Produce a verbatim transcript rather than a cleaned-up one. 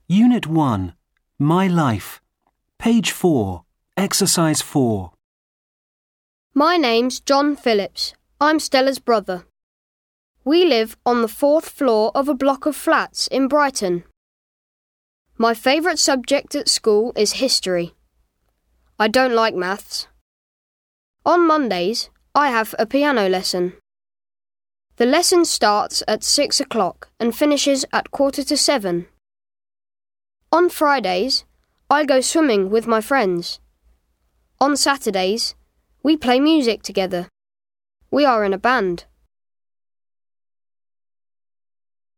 Unit one, My Life. Page four, Exercise four. My name's John Phillips. I'm Stella's brother. We live on the fourth floor of a block of flats in Brighton. My favourite subject at school is history. I don't like maths. On Mondays, I have a piano lesson. The lesson starts at six o'clock and finishes at quarter to seven. On Fridays, I go swimming with my friends. On Saturdays, we play music together. We are in a band.